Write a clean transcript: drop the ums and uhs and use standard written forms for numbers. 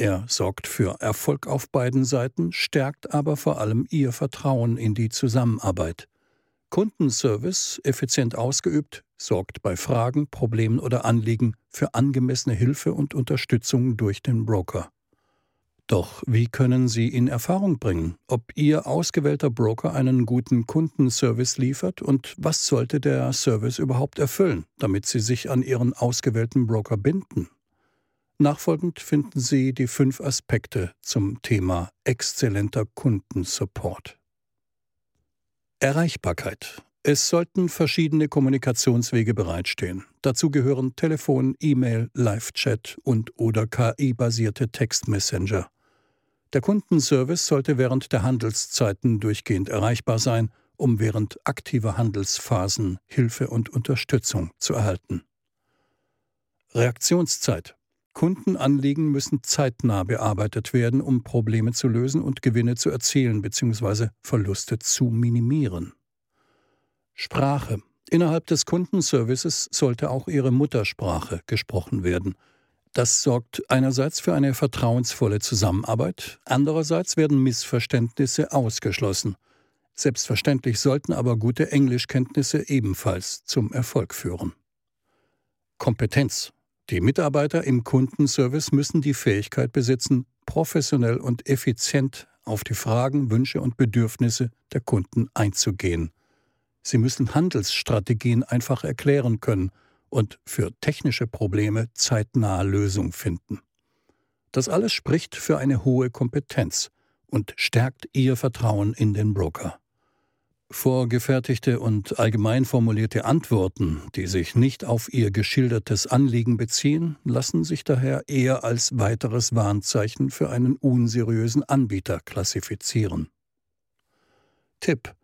Er sorgt für Erfolg auf beiden Seiten, stärkt aber vor allem Ihr Vertrauen in die Zusammenarbeit. Kundenservice, effizient ausgeübt, sorgt bei Fragen, Problemen oder Anliegen für angemessene Hilfe und Unterstützung durch den Broker. Doch wie können Sie in Erfahrung bringen, ob Ihr ausgewählter Broker einen guten Kundenservice liefert und was sollte der Service überhaupt erfüllen, damit Sie sich an Ihren ausgewählten Broker binden? Nachfolgend finden Sie die 5 Aspekte zum Thema exzellenter Kundensupport. Erreichbarkeit. Es sollten verschiedene Kommunikationswege bereitstehen. Dazu gehören Telefon, E-Mail, Live-Chat und/oder KI-basierte Textmessenger. Der Kundenservice sollte während der Handelszeiten durchgehend erreichbar sein, um während aktiver Handelsphasen Hilfe und Unterstützung zu erhalten. Reaktionszeit. Kundenanliegen müssen zeitnah bearbeitet werden, um Probleme zu lösen und Gewinne zu erzielen bzw. Verluste zu minimieren. Sprache. Innerhalb des Kundenservices sollte auch Ihre Muttersprache gesprochen werden. Das sorgt einerseits für eine vertrauensvolle Zusammenarbeit, andererseits werden Missverständnisse ausgeschlossen. Selbstverständlich sollten aber gute Englischkenntnisse ebenfalls zum Erfolg führen. Kompetenz. Die Mitarbeiter im Kundenservice müssen die Fähigkeit besitzen, professionell und effizient auf die Fragen, Wünsche und Bedürfnisse der Kunden einzugehen. Sie müssen Handelsstrategien einfach erklären können und für technische Probleme zeitnah Lösungen finden. Das alles spricht für eine hohe Kompetenz und stärkt Ihr Vertrauen in den Broker. Vorgefertigte und allgemein formulierte Antworten, die sich nicht auf Ihr geschildertes Anliegen beziehen, lassen sich daher eher als weiteres Warnzeichen für einen unseriösen Anbieter klassifizieren. Tipp: